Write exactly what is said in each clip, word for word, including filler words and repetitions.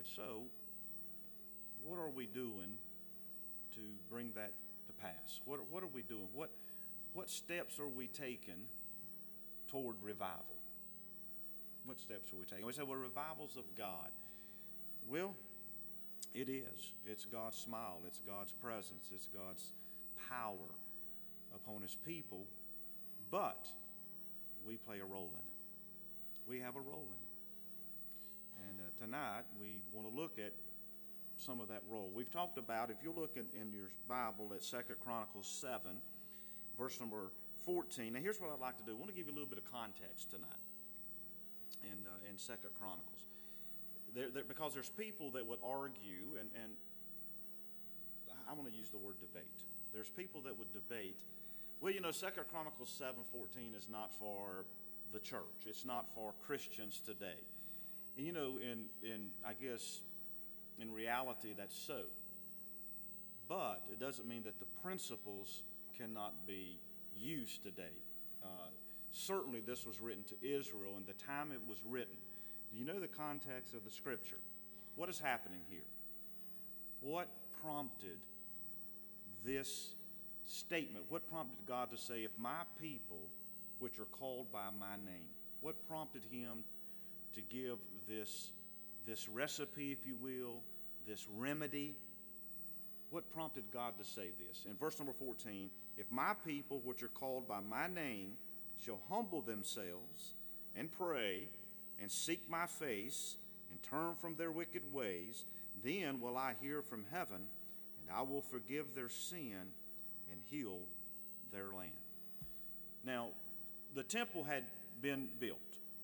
so what are we doing to bring that to pass? What, what are we doing? What, what steps are we taking toward revival? What steps are we taking? We say, well, revival's of God. Well, it is. It's God's smile. It's God's presence. It's God's power upon his people. But we play a role in it. We have a role in it. And uh, tonight we want to look at some of that role. We've talked about, if you look in, in your Bible at Second Chronicles seven, verse number fourteen. Now here's what I'd like to do. I want to give you a little bit of context tonight in, uh, in Second Chronicles. There, there, because there's people that would argue, and, and I want to use the word debate. There's people that would debate, well, you know, Second Chronicles seven fourteen is not for the church. It's not for Christians today. And, you know, in, in I guess, in reality, that's so. But it doesn't mean that the principles cannot be used today. Uh, certainly, this was written to Israel, and the time it was written. Do you know the context of the scripture? What is happening here? What prompted this statement? What prompted God to say, if my people, which are called by my name, what prompted him to give this, this recipe, if you will, this remedy? What prompted God to say this? In verse number fourteen, if my people, which are called by my name, shall humble themselves and pray and seek my face and turn from their wicked ways, then will I hear from heaven, and I will forgive their sin and heal their land. Now, the temple had been built.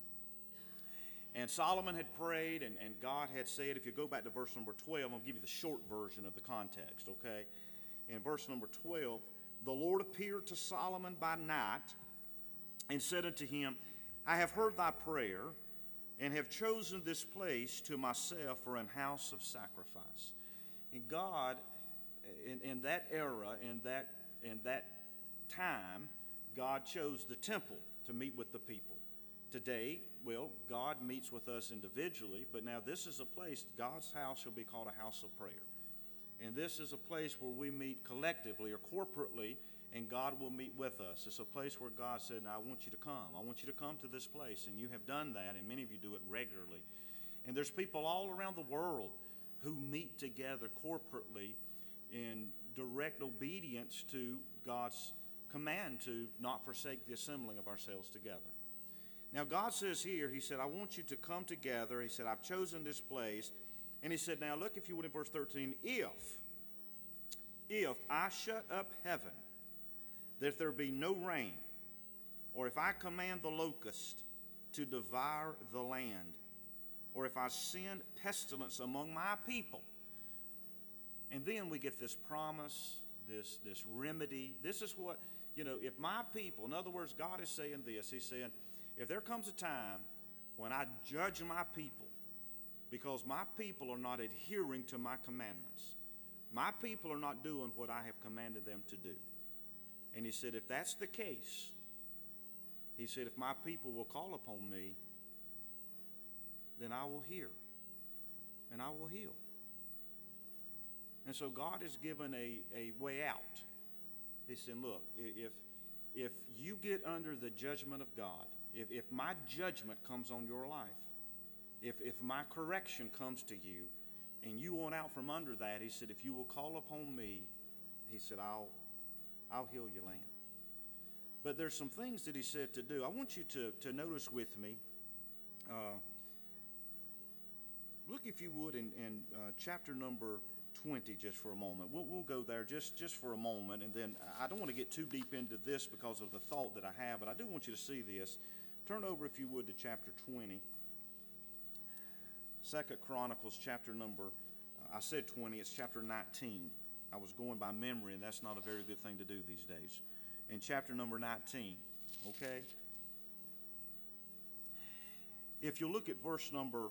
And Solomon had prayed, and, and God had said, if you go back to verse number twelve, I'm going to give you the short version of the context, okay? In verse number twelve, the Lord appeared to Solomon by night and said unto him, I have heard thy prayer, and have chosen this place to myself for an house of sacrifice. And God, in, in that era, in that, in that time, God chose the temple to meet with the people. Today, well, God meets with us individually, but now this is a place, God's house shall be called a house of prayer. And this is a place where we meet collectively or corporately, and God will meet with us. It's a place where God said, now I want you to come. I want you to come to this place. And you have done that, and many of you do it regularly. And there's people all around the world who meet together corporately in direct obedience to God's command to not forsake the assembling of ourselves together. Now God says here, he said, I want you to come together. He said, I've chosen this place. And he said, now look, if you would, in verse thirteen, if, if I shut up heaven, that there be no rain, or if I command the locust to devour the land, or if I send pestilence among my people. And then we get this promise, this, this remedy. This is what, you know, if my people, in other words, God is saying this. He's saying, if there comes a time when I judge my people, because my people are not adhering to my commandments, my people are not doing what I have commanded them to do. And he said, if that's the case, he said, if my people will call upon me, then I will hear, and I will heal. And so God has given a, a way out. He said, look, if, if you get under the judgment of God, if, if my judgment comes on your life, if, if my correction comes to you, and you want out from under that, he said, if you will call upon me, he said, I'll, I'll heal your land. But there's some things that he said to do. I want you to, to notice with me, uh, look if you would in, in uh, chapter number twenty just for a moment. We'll, we'll go there just, just for a moment, and then I don't want to get too deep into this because of the thought that I have, but I do want you to see this. Turn over, if you would, to chapter twenty. Second Chronicles, chapter number, uh, I said twenty, it's chapter nineteen. I was going by memory, and that's not a very good thing to do these days. In chapter number nineteen, okay? If you look at verse number,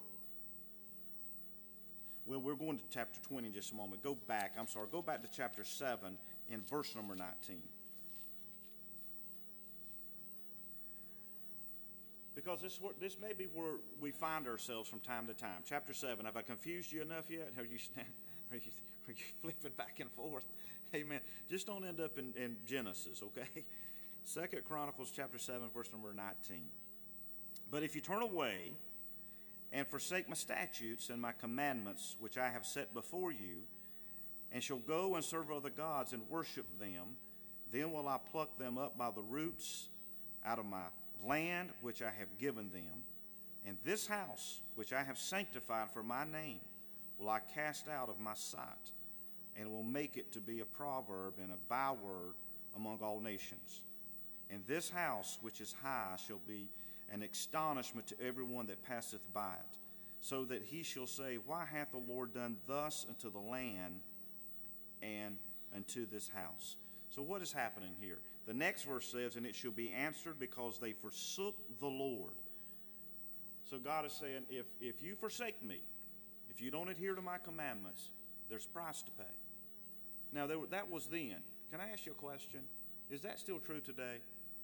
well, we're going to chapter twenty in just a moment. Go back, I'm sorry, go back to chapter seven in verse number nineteen. Because this, this may be where we find ourselves from time to time. Chapter seven, have I confused you enough yet? Are you, are you, are you flipping back and forth? Amen. Just don't end up in, in Genesis, okay? Second Chronicles chapter seven, verse number nineteen. But if you turn away and forsake my statutes and my commandments, which I have set before you, and shall go and serve other gods and worship them, then will I pluck them up by the roots out of my land which I have given them, and this house which I have sanctified for my name will I cast out of my sight, and will make it to be a proverb and a byword among all nations. And this house which is high shall be an astonishment to everyone that passeth by it, so that he shall say, Why hath the Lord done thus unto the land and unto this house? So what is happening here? The next verse says, and it shall be answered because they forsook the Lord. So God is saying, if, if you forsake me, if you don't adhere to my commandments, there's a price to pay. Now, there, that was then. Can I ask you a question? Is that still true today?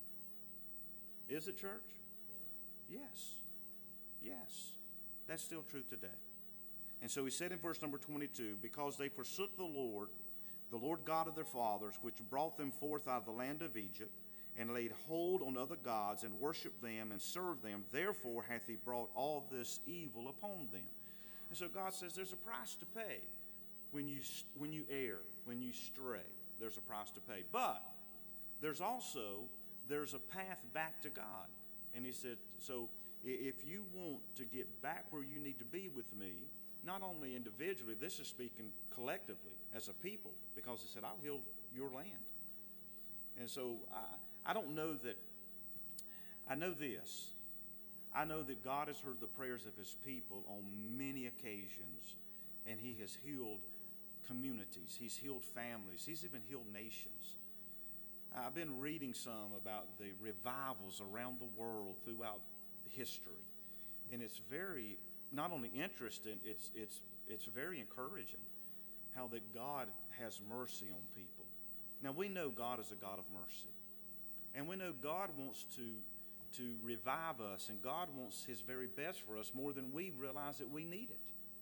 Is it, church? Yes. Yes. That's still true today. And so he said in verse number twenty-two, because they forsook the Lord, the Lord God of their fathers, which brought them forth out of the land of Egypt, and laid hold on other gods, and worshipped them, and served them. Therefore hath he brought all this evil upon them. And so God says there's a price to pay when you, when you err, when you stray. There's a price to pay. But there's also, there's a path back to God. And he said, so if you want to get back where you need to be with me, not only individually, this is speaking collectively as a people, because he said, I'll heal your land. And so I, I don't know that, I know this. I know that God has heard the prayers of his people on many occasions, and he has healed communities. He's healed families. He's even healed nations. I've been reading some about the revivals around the world throughout history, and it's very, not only interesting, it's, it's, it's very encouraging how that God has mercy on people. Now, we know God is a God of mercy, and we know God wants to, to revive us, and God wants his very best for us more than we realize that we need it.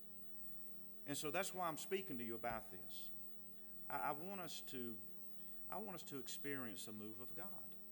And so that's why I'm speaking to you about this. I, I want us to I want us to experience a move of God.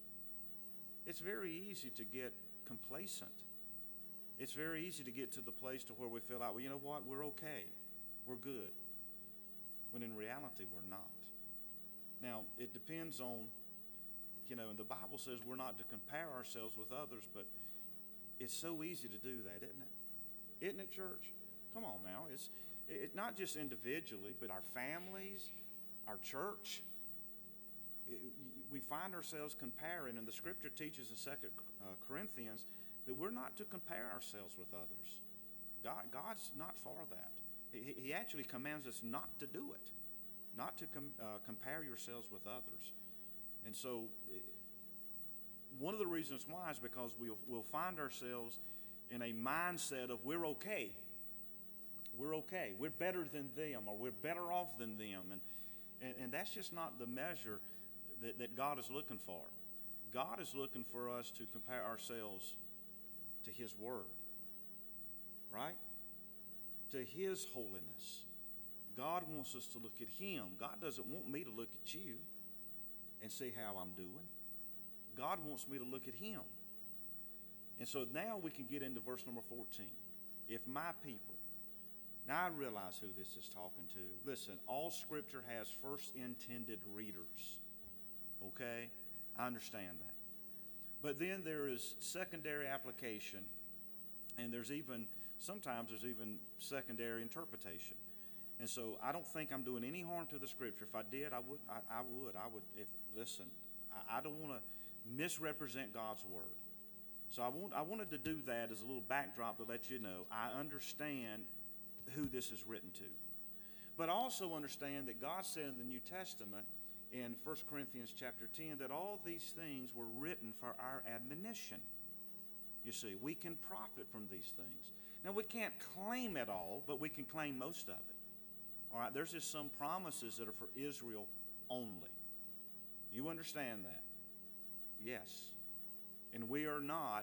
It's very easy to get complacent. It's very easy to get to the place to where we feel like, well, you know what, we're okay, we're good, when in reality we're not. Now, it depends on, you know, and the Bible says we're not to compare ourselves with others, but it's so easy to do that, isn't it? Isn't it, church? Come on now. It's it, not just individually, but our families, our church. It, we find ourselves comparing, and the scripture teaches in Second Corinthians that we're not to compare ourselves with others. God, God's not for that. He, he actually commands us not to do it, not to com, uh, compare yourselves with others. And so one of the reasons why is because we'll, we'll find ourselves in a mindset of we're okay. We're okay. We're better than them, or we're better off than them. And, and, and that's just not the measure that, that God is looking for. God is looking for us to compare ourselves to his word, right? To his holiness. God wants us to look at him. God doesn't want me to look at you and see how I'm doing. God wants me to look at him. And so now we can get into verse number fourteen. If my people, now I realize who this is talking to. Listen, all scripture has first intended readers. Okay? I understand that. But then there is secondary application, and there's even, sometimes there's even secondary interpretation. And so I don't think I'm doing any harm to the scripture. If I did, I would. I, I would. I would. If listen, I, I don't want to misrepresent God's word. So I want. I wanted to do that as a little backdrop to let you know I understand who this is written to, but also understand that God said in the New Testament in First Corinthians chapter ten that all these things were written for our admonition. You see, we can profit from these things. Now we can't claim it all, but we can claim most of it. All right, there's just some promises that are for Israel only. You understand that? Yes. And we are not,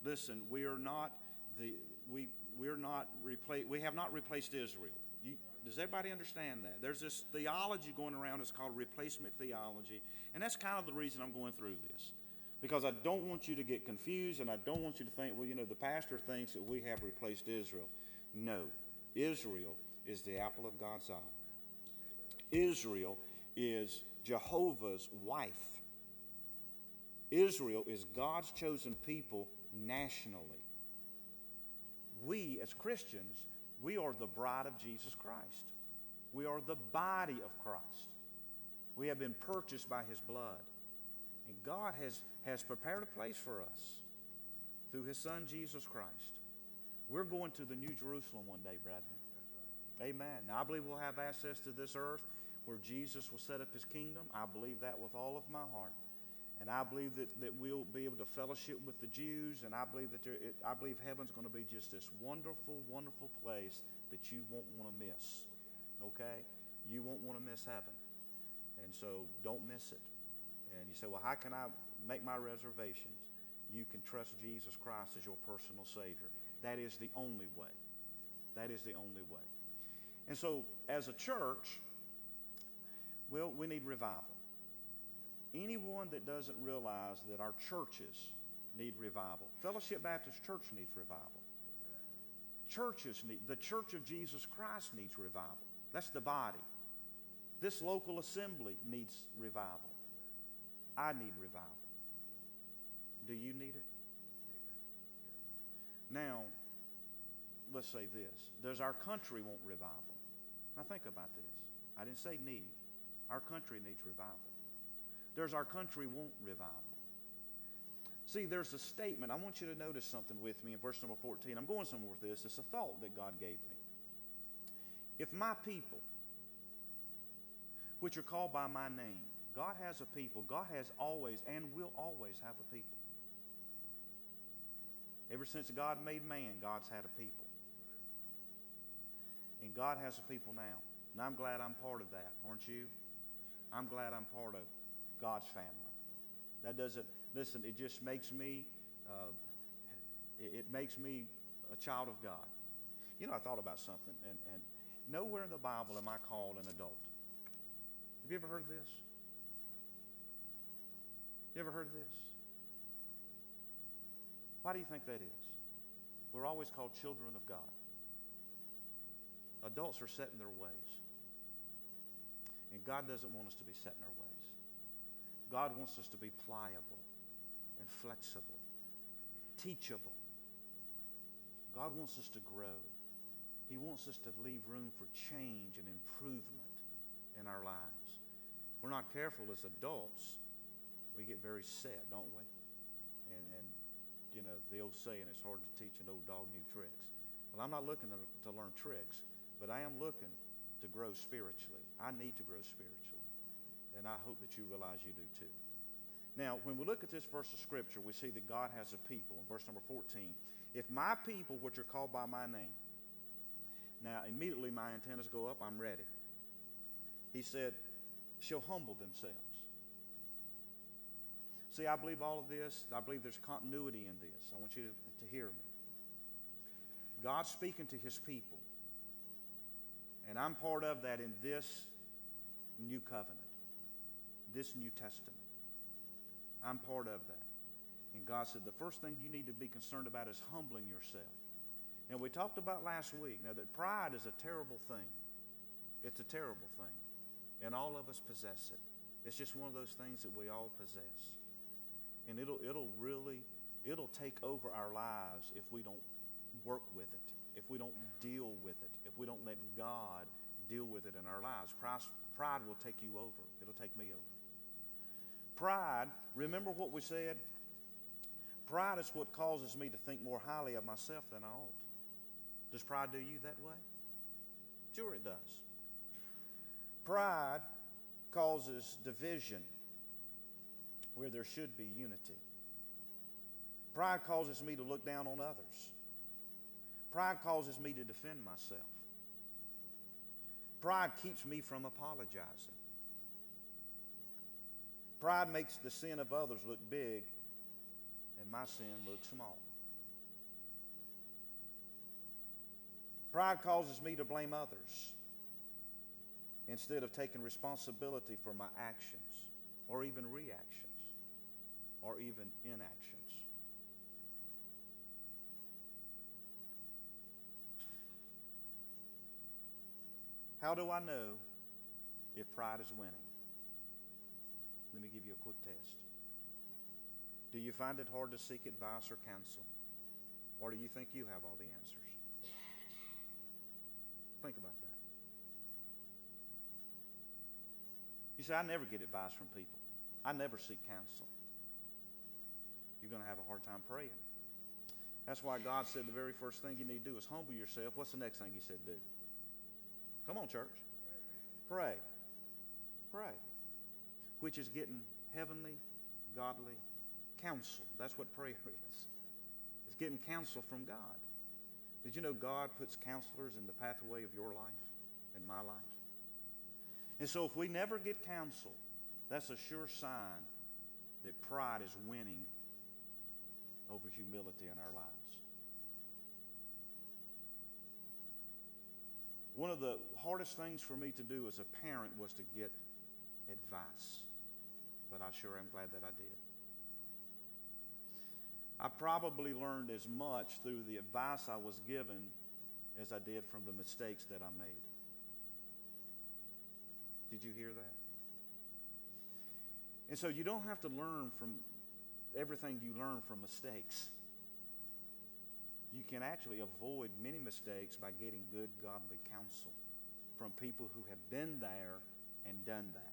listen, we are not the we we're not replace we have not replaced Israel. You, does everybody understand that? There's this theology going around. It's called replacement theology, and that's kind of the reason I'm going through this, because I don't want you to get confused, and I don't want you to think, well, you know, the pastor thinks that we have replaced Israel. No, Israel is the apple of God's eye. Israel is Jehovah's wife. Israel is God's chosen people nationally. We, as Christians, we are the bride of Jesus Christ. We are the body of Christ. We have been purchased by his blood. And God has, has prepared a place for us through his son, Jesus Christ. We're going to the New Jerusalem one day, brethren. Amen. Now, I believe we'll have access to this earth where Jesus will set up his kingdom. I believe that with all of my heart. And I believe that, that we'll be able to fellowship with the Jews, and I believe that there, it, I believe heaven's going to be just this wonderful, wonderful place that you won't want to miss. Okay? You won't want to miss heaven. And so don't miss it. And you say, well, how can I make my reservations? You can trust Jesus Christ as your personal Savior. That is the only way. That is the only way. And so as a church, well, we need revival. Anyone that doesn't realize that our churches need revival. Fellowship Baptist Church needs revival. Churches need, the Church of Jesus Christ needs revival. That's the body. This local assembly needs revival. I need revival. Do you need it? Now, let's say this. Does our country want revival? Now think about this. I didn't say need. Our country needs revival. Does our country want revival? See, there's a statement. I want you to notice something with me in verse number fourteen. I'm going somewhere with this. It's a thought that God gave me. If my people, which are called by my name, God has a people. God has always and will always have a people. Ever since God made man, God's had a people. And God has a people now. And I'm glad I'm part of that, aren't you? I'm glad I'm part of God's family. That doesn't, listen, it just makes me, uh, it, it makes me a child of God. You know, I thought about something, and, and nowhere in the Bible am I called an adult. Have you ever heard of this? You ever heard of this? Why do you think that is? We're always called children of God. Adults are set in their ways. And God doesn't want us to be set in our ways. God wants us to be pliable and flexible, teachable. God wants us to grow. He wants us to leave room for change and improvement in our lives. If we're not careful as adults, we get very set, don't we? And, and you know, the old saying, it's hard to teach an old dog new tricks. Well, I'm not looking to, to learn tricks, but I am looking to grow spiritually. I need to grow spiritually. And I hope that you realize you do too. Now, when we look at this verse of Scripture, we see that God has a people. In verse number fourteen, if my people, which are called by my name, now immediately my antennas go up, I'm ready. He said, shall humble themselves. See, I believe all of this, I believe there's continuity in this. I want you to, to hear me. God's speaking to his people. And I'm part of that in this new covenant, this New Testament. I'm part of that. And God said the first thing you need to be concerned about is humbling yourself. And we talked about last week, now that pride is a terrible thing. It's a terrible thing. And all of us possess it. It's just one of those things that we all possess. And it'll, it'll really, it'll take over our lives if we don't work with it, if we don't deal with it, if we don't let God deal with it in our lives. Pride, pride will take you over. It'll take me over. Pride, remember what we said? Pride is what causes me to think more highly of myself than I ought. Does pride do you that way? Sure it does. Pride causes division where there should be unity. Pride causes me to look down on others. Pride causes me to defend myself. Pride keeps me from apologizing. Pride makes the sin of others look big and my sin look small. Pride causes me to blame others instead of taking responsibility for my actions or even reactions or even inactions. How do I know if pride is winning? Let me give you a quick test. Do you find it hard to seek advice or counsel? Or do you think you have all the answers? Think about that. You say, I never get advice from people. I never seek counsel. You're going to have a hard time praying. That's why God said the very first thing you need to do is humble yourself. What's the next thing he said do? Come on, church. Pray. Pray. Which is getting heavenly, godly counsel. That's what prayer is. It's getting counsel from God. Did you know God puts counselors in the pathway of your life and my life? And so if we never get counsel, that's a sure sign that pride is winning over humility in our lives. One of the hardest things for me to do as a parent was to get advice. But I sure am glad that I did. I probably learned as much through the advice I was given as I did from the mistakes that I made. Did you hear that? And so you don't have to learn from everything you learn from mistakes. You can actually avoid many mistakes by getting good, godly counsel from people who have been there and done that.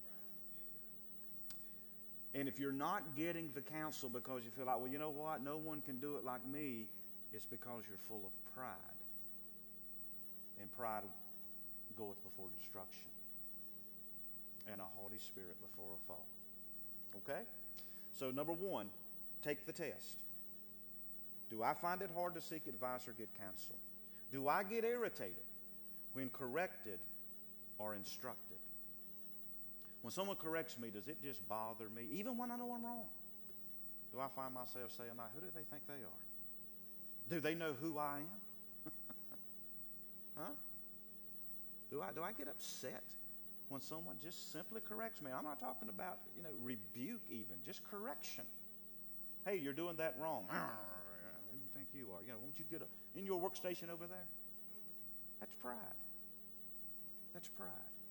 And if you're not getting the counsel because you feel like, well, you know what, no one can do it like me, it's because you're full of pride. And pride goeth before destruction, and a haughty spirit before a fall. Okay? So number one, take the test. Do I find it hard to seek advice or get counsel? Do I get irritated when corrected or instructed? When someone corrects me, does it just bother me, even when I know I'm wrong? Do I find myself saying, like, who do they think they are? Do they know who I am? Huh? Do I, do I get upset when someone just simply corrects me? I'm not talking about, you know, rebuke even, just correction. Hey, you're doing that wrong. Who do you think you are? You know, won't you get a, in your workstation over there? That's pride. That's pride.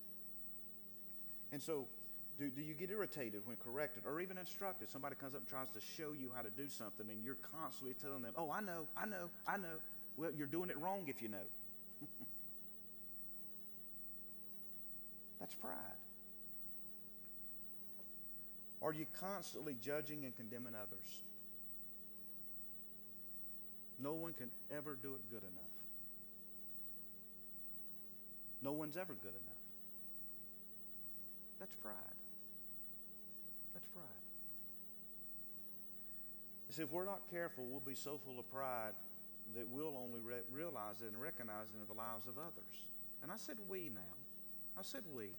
And so, do, do you get irritated when corrected or even instructed? Somebody comes up and tries to show you how to do something, and you're constantly telling them, oh, I know, I know, I know. Well, you're doing it wrong if you know. That's pride. Are you constantly judging and condemning others? No one can ever do it good enough. No one's ever good enough. That's pride. That's pride. You see, if we're not careful, we'll be so full of pride that we'll only re- realize it and recognize it in the lives of others. And I said we now. I said we.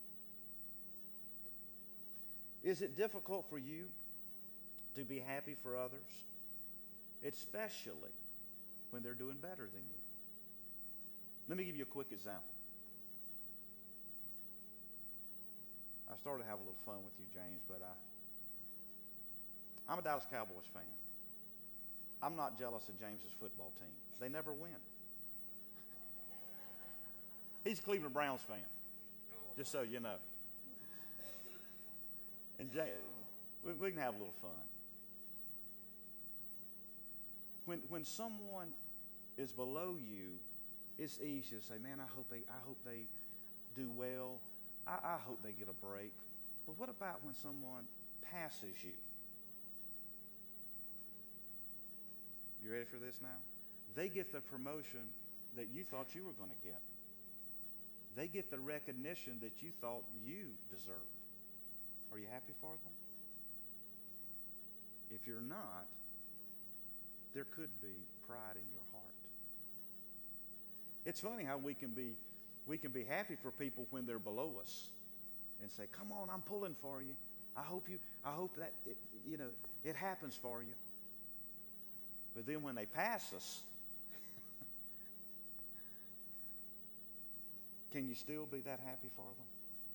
Is it difficult for you to be happy for others, especially when they're doing better than you? Let me give you a quick example. I started to have a little fun with you, James, but I, I'm a Dallas Cowboys fan. I'm not jealous of James's football team. They never win. He's a Cleveland Browns fan, just so you know. And James, we, we can have a little fun. When when someone is below you, it's easy to say, man, I hope they, I hope they do well. I, I hope they get a break. But what about when someone passes you? You ready for this now? They get the promotion that you thought you were going to get. They get the recognition that you thought you deserved. Are you happy for them? If you're not, there could be pride in your heart. It's funny how we can be we can be happy for people when they're below us and say, come on, I'm pulling for you. I hope you I hope that it, you know it happens for you. But then when they pass us, can you still be that happy for them?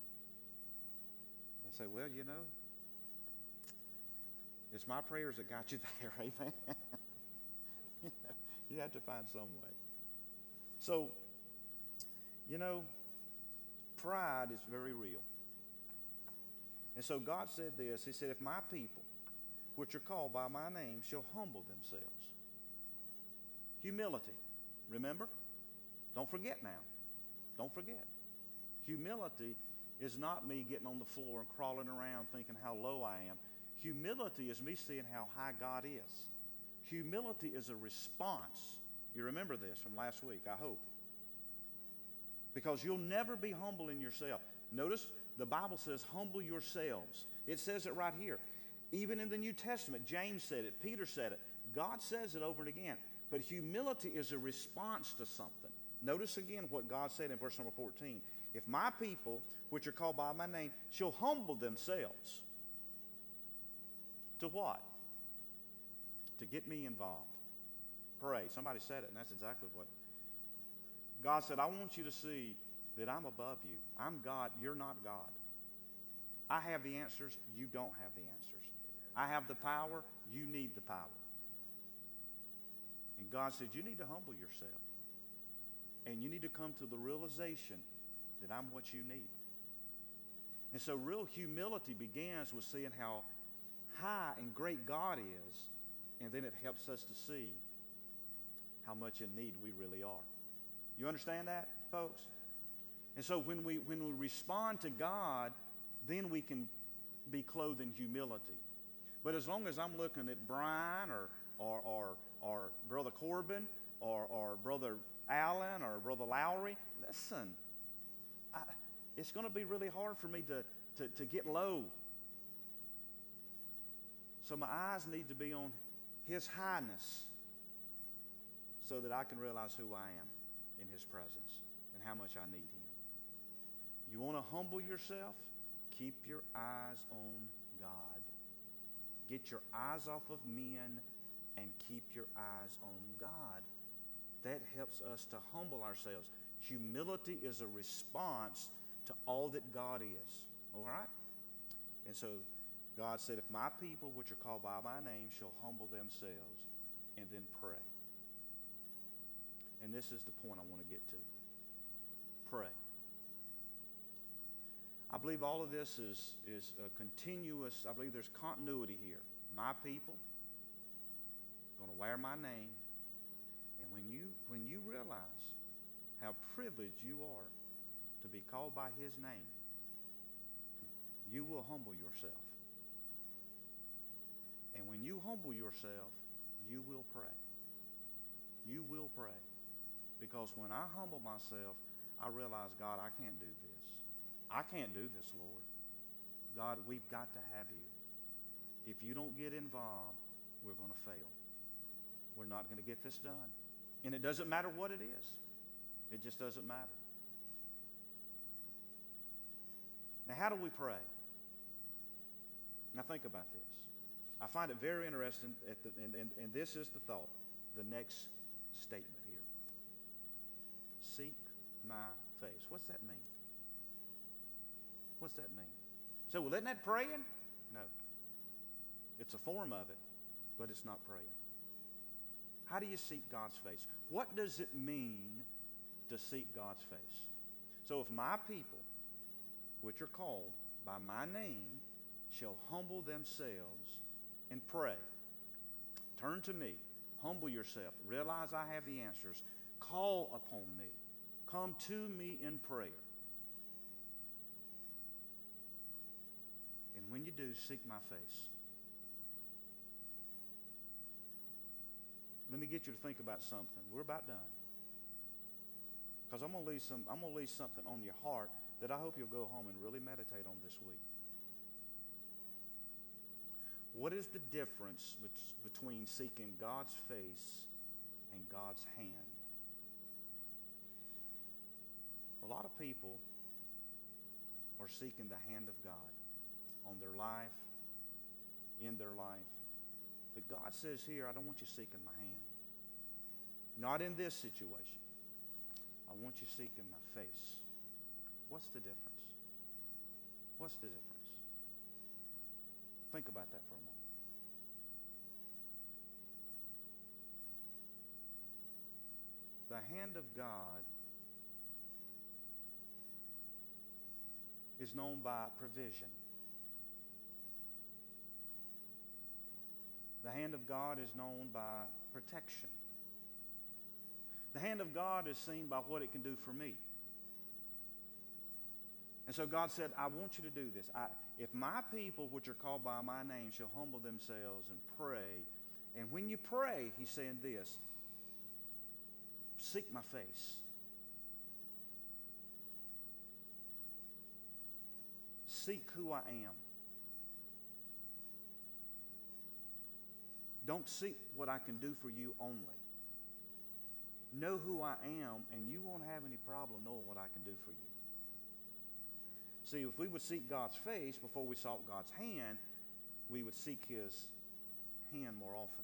And say, well, you know, it's my prayers that got you there, amen? You have to find some way. So, you know, pride is very real. And so God said this. He said, if my people, which are called by my name, shall humble themselves. Humility. Remember? Don't forget now. Don't forget. Humility is not me getting on the floor and crawling around thinking how low I am. Humility is me seeing how high God is. Humility is a response. You remember this from last week, I hope. Because you'll never be humble in yourself. Notice the Bible says, humble yourselves. It says it right here. Even in the New Testament, James said it, Peter said it. God says it over and again. But humility is a response to something. Notice again what God said in verse number fourteen. If my people, which are called by my name, shall humble themselves. To what? To get me involved. Pray. Somebody said it, and that's exactly what. God said, I want you to see that I'm above you. I'm God. You're not God. I have the answers. You don't have the answers. I have the power. You need the power. And God said, you need to humble yourself. And you need to come to the realization that I'm what you need. And so real humility begins with seeing how high and great God is, and then it helps us to see how much in need we really are. You understand that, folks? And so when we when we respond to God, then we can be clothed in humility. But as long as I'm looking at Brian or or or, or Brother Corbin or, or Brother Allen or Brother Lowry, listen, I, it's going to be really hard for me to, to, to get low. So my eyes need to be on His highness so that I can realize who I am in His presence and how much I need Him. You want to humble yourself? Keep your eyes on God. Get your eyes off of men and keep your eyes on God. That helps us to humble ourselves. Humility is a response to all that God is. All right? And so God said, if my people, which are called by my name, shall humble themselves and then pray. And this is the point I want to get to. Pray. I believe all of this is, is a continuous, I believe there's continuity here. My people, going to wear my name. And when you, when you realize how privileged you are to be called by His name, you will humble yourself. And when you humble yourself, you will pray. You will pray. Because when I humble myself, I realize, God, I can't do this. I can't do this, Lord. God, we've got to have you. If you don't get involved, we're going to fail. We're not going to get this done. And it doesn't matter what it is. It just doesn't matter. Now, how do we pray? Now, think about this. I find it very interesting, at the, and, and, and this is the thought, the next statement here. Seek my face. What's that mean? What's that mean? So, well, isn't that praying? No. It's a form of it, but it's not praying. How do you seek God's face? What does it mean to seek God's face? So if my people, which are called by my name, shall humble themselves and pray, turn to me, humble yourself, realize I have the answers, call upon me, come to me in prayer. And when you do, seek my face. Let me get you to think about something. We're about done. Because I'm going to leave some, I'm going to leave something on your heart that I hope you'll go home and really meditate on this week. What is the difference bet- between seeking God's face and God's hand? A lot of people are seeking the hand of God on their life, in their life. But God says here, I don't want you seeking my hand. Not in this situation. I want you seeking my face. What's the difference? What's the difference? Think about that for a moment. The hand of God is known by provision. The hand of God is known by protection. The hand of God is seen by what it can do for me. And so God said, I want you to do this. I, if my people, which are called by my name, shall humble themselves and pray, and when you pray, he's saying this, seek my face. Seek who I am. Don't seek what I can do for you only. Know who I am, and you won't have any problem knowing what I can do for you. See, if we would seek God's face before we sought God's hand, we would seek his hand more often.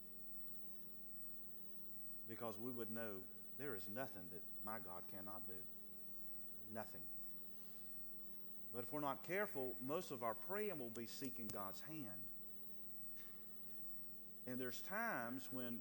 Because we would know there is nothing that my God cannot do. Nothing. But if we're not careful, most of our praying will be seeking God's hand. And there's times when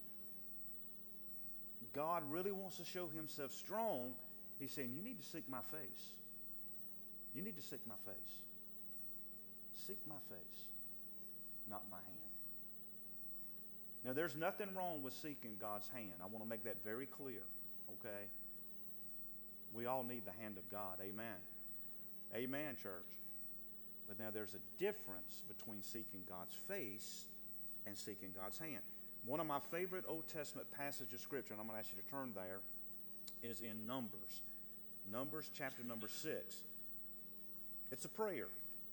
God really wants to show himself strong. He's saying, you need to seek my face. You need to seek my face. Seek my face, not my hand. Now, there's nothing wrong with seeking God's hand. I want to make that very clear, okay? We all need the hand of God. Amen. Amen, church. But now there's a difference between seeking God's face and seeking God's hand. One of my favorite Old Testament passages of Scripture, and I'm going to ask you to turn there, is in Numbers. Numbers chapter number six. It's a prayer.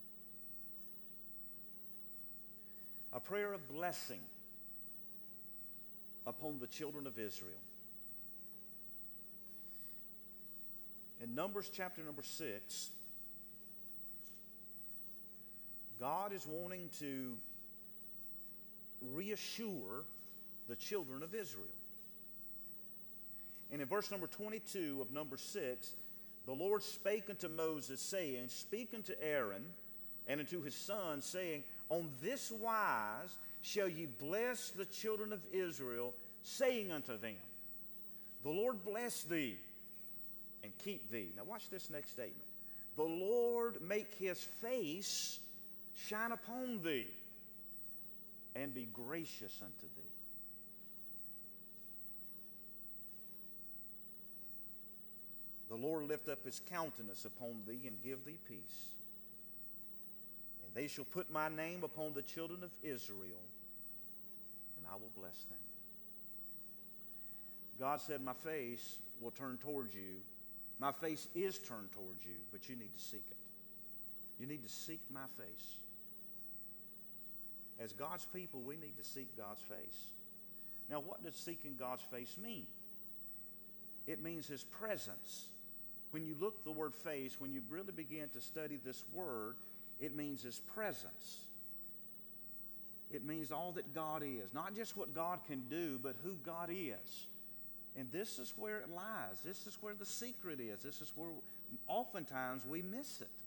A prayer of blessing upon the children of Israel. In Numbers chapter number six, God is wanting to reassure the children of Israel. And in verse number twenty-two of number six, the Lord spake unto Moses, saying, Speak unto Aaron and unto his sons, saying, On this wise shall ye bless the children of Israel, saying unto them, The Lord bless thee and keep thee. Now watch this next statement. The Lord make his face shine upon thee and be gracious unto thee. The Lord lift up his countenance upon thee and give thee peace. And they shall put my name upon the children of Israel, and I will bless them. God said, my face will turn towards you. My face is turned towards you, but you need to seek it. You need to seek my face. As God's people, we need to seek God's face. Now, what does seeking God's face mean? It means his presence. When you look the word face, when you really begin to study this word, it means his presence. It means all that God is. Not just what God can do, but who God is. And this is where it lies. This is where the secret is. This is where oftentimes we miss it.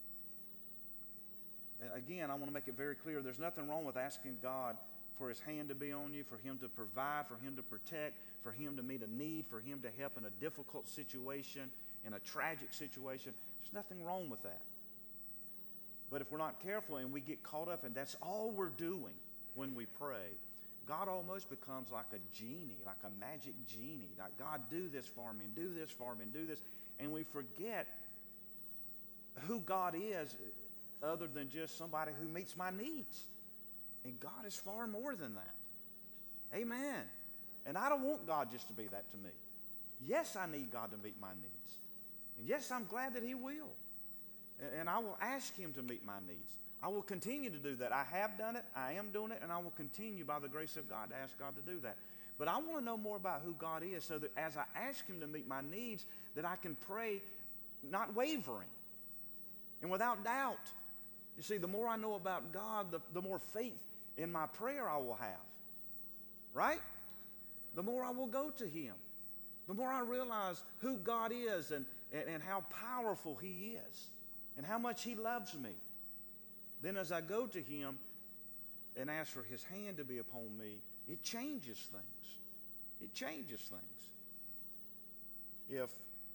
Again, I want to make it very clear, there's nothing wrong with asking God for his hand to be on you, for him to provide, for him to protect, for him to meet a need, for him to help in a difficult situation, in a tragic situation. There's nothing wrong with that. But if we're not careful and we get caught up and that's all we're doing when we pray, God almost becomes like a genie, like a magic genie. Like, God, do this for me, and do this for me, and do this. And we forget who God is other than just somebody who meets my needs. And God is far more than that. Amen. And I don't want God just to be that to me. Yes, I need God to meet my needs. And yes, I'm glad that he will. And I will ask him to meet my needs. I will continue to do that. I have done it, I am doing it, and I will continue by the grace of God to ask God to do that. But I want to know more about who God is so that as I ask him to meet my needs, that I can pray not wavering and without doubt. You see, the more I know about God, the, the more faith in my prayer I will have. Right? The more I will go to him. The more I realize who God is and, and, and how powerful He is and how much He loves me, then as I go to Him and ask for His hand to be upon me, it changes things. It changes things. If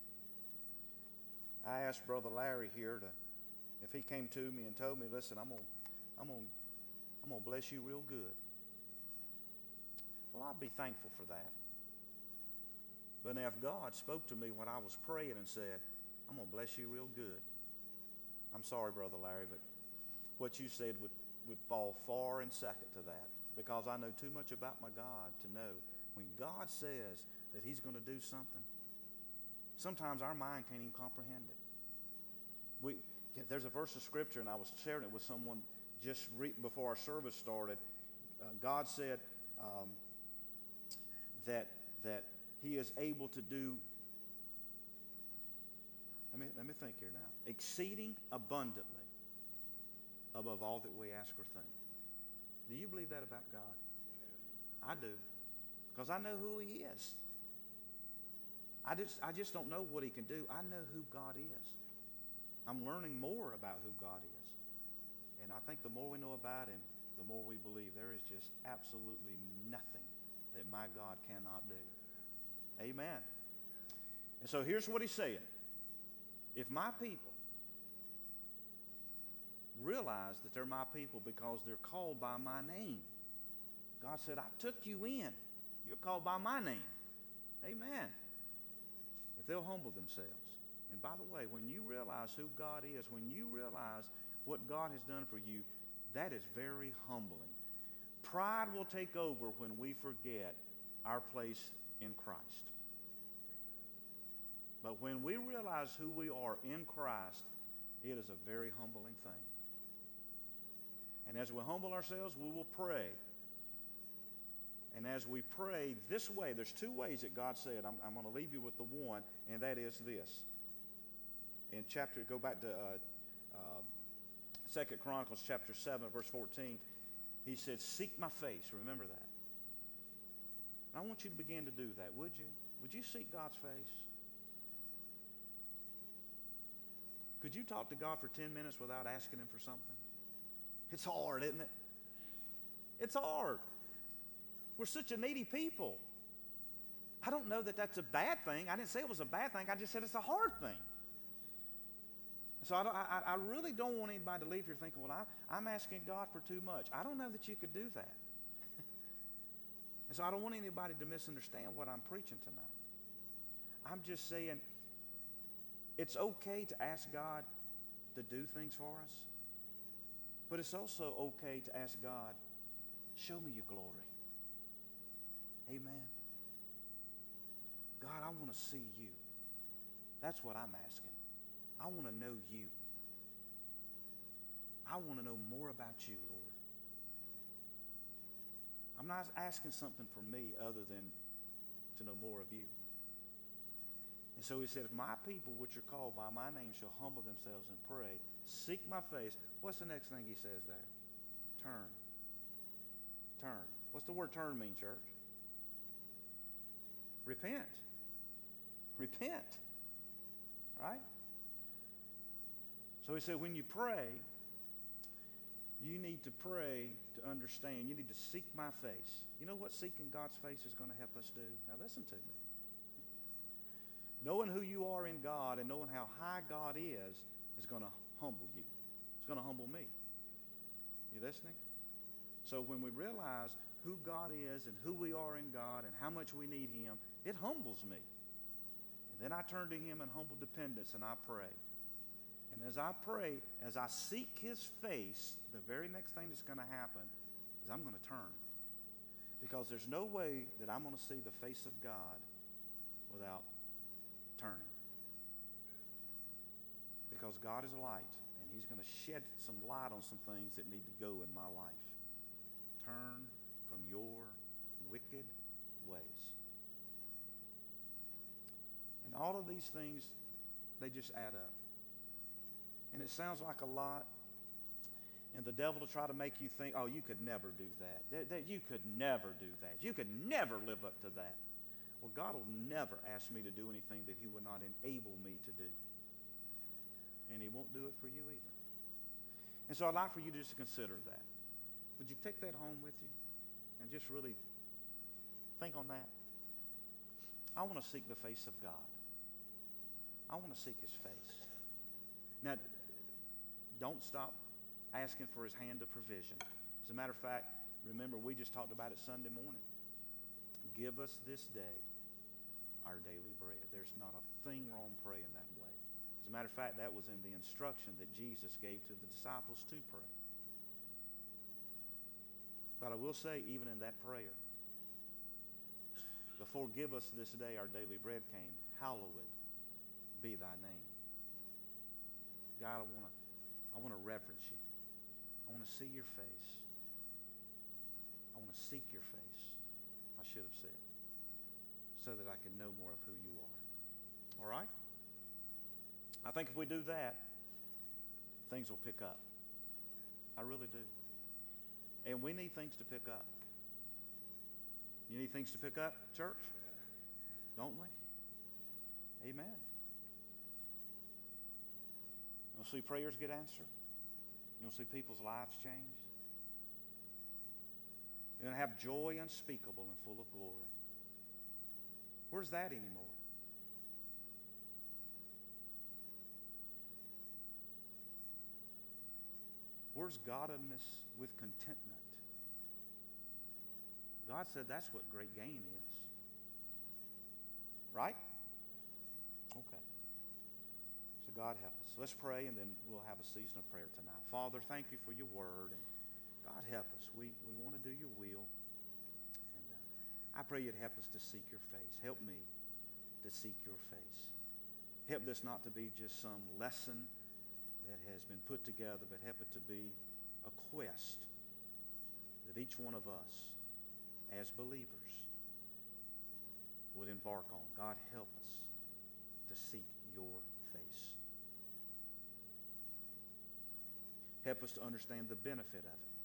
I asked Brother Larry here to, if he came to me and told me, listen, I'm gonna, I'm gonna, I'm gonna bless you real good. Well, I'd be thankful for that. But now if God spoke to me when I was praying and said, I'm gonna bless you real good, I'm sorry, Brother Larry, but what you said would, would fall far in second to that, because I know too much about my God to know when God says that He's going to do something, sometimes our mind can't even comprehend it. We, yeah, there's a verse of Scripture, and I was sharing it with someone just re- before our service started. Uh, God said um, that that He is able to do, let me, let me think here now, exceeding abundantly above all that we ask or think. Do you believe that about God? I do, because I know who He is. I just, I just don't know what He can do. I know who God is. I'm learning more about who God is. And I think the more we know about Him, the more we believe there is just absolutely nothing that my God cannot do. Amen. And so here's what He's saying. If my people realize that they're my people because they're called by my name, God said, I took you in. You're called by my name. Amen. If they'll humble themselves. And by the way, when you realize who God is, when you realize what God has done for you, that is very humbling. Pride will take over when we forget our place in Christ. But when we realize who we are in Christ, it is a very humbling thing. And as we humble ourselves, we will pray. And as we pray this way, there's two ways that God said, I'm, I'm going to leave you with the one, and that is this. In chapter, go back to uh, uh, Second Chronicles chapter seven, verse fourteen. He said, seek my face. Remember that. I want you to begin to do that, would you? Would you seek God's face? Could you talk to God for ten minutes without asking Him for something? It's hard, isn't it? It's hard. We're such a needy people. I don't know that that's a bad thing. I didn't say it was a bad thing. I just said it's a hard thing. So I, don't, I, I really don't want anybody to leave here thinking, well, I, I'm asking God for too much. I don't know that you could do that. And so I don't want anybody to misunderstand what I'm preaching tonight. I'm just saying it's okay to ask God to do things for us. But it's also okay to ask God, show me your glory. Amen. God, I want to see you. That's what I'm asking. I want to know you. I want to know more about you, Lord. I'm not asking something from me other than to know more of you. And so He said, if my people, which are called by my name, shall humble themselves and pray, seek my face. What's the next thing He says there? Turn. Turn. What's the word turn mean, church? Repent. Repent. Right? So He said, when you pray, you need to pray to understand. You need to seek my face. You know what seeking God's face is going to help us do? Now listen to me. Knowing who you are in God and knowing how high God is, is going to humble you. It's going to humble me. You listening? So when we realize who God is and who we are in God and how much we need Him, it humbles me. And then I turn to Him in humble dependence and I pray. And as I pray, as I seek His face, the very next thing that's going to happen is I'm going to turn. Because there's no way that I'm going to see the face of God without turning. Because God is light, and He's going to shed some light on some things that need to go in my life. Turn from your wicked ways. And all of these things, they just add up. And it sounds like a lot. And the devil will try to make you think, oh, you could never do that. That, that. You could never do that. You could never live up to that. Well, God will never ask me to do anything that he will not enable me to do. And he won't do it for you either. And so I'd like for you to just consider that. Would you take that home with you and just really think on that? I want to seek the face of God. I want to seek his face. Now, don't stop asking for his hand of provision. As a matter of fact, remember, we just talked about it Sunday morning. Give us this day our daily bread. There's not a thing wrong praying that way. As a matter of fact, that was in the instruction that Jesus gave to the disciples to pray. But I will say, even in that prayer, before give us this day our daily bread came, hallowed be thy name. God, I want to I want to reverence you. I want to see your face. I want to seek your face, I should have said, so that I can know more of who you are. All right? I think if we do that, things will pick up. I really do. And we need things to pick up. You need things to pick up, church? Don't we? Amen. You'll see prayers get answered. You'll see people's lives change. You're going to have joy unspeakable and full of glory. Where's that anymore? Where's godliness with contentment? God said that's what great gain is. Right? Okay. So God help us. So let's pray, and then we'll have a season of prayer tonight. Father, thank you for your word. And God help us. We, we want to do your will. And uh, I pray you'd help us to seek your face. Help me to seek your face. Help this not to be just some lesson that has been put together, but help it to be a quest that each one of us as believers would embark on. God, help us to seek your face. Help us to understand the benefit of it.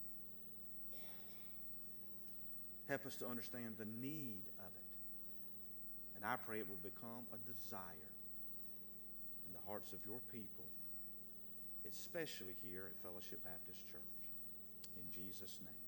Help us to understand the need of it. And I pray it will become a desire in the hearts of your people, especially here at Fellowship Baptist Church. In Jesus' name.